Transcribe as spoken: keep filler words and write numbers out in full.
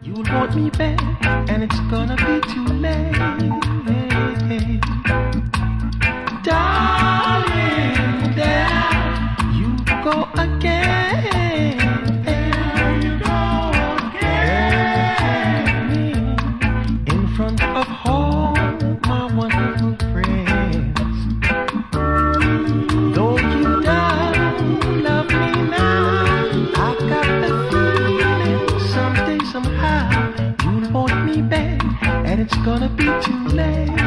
You'll want me back, and it's gonna be too late. Darling, there you go again. There you go again. In front of all my wonderful friends. Though you don't love me now, I got the feeling someday, somehow, you'll want me back, and it's gonna be too late.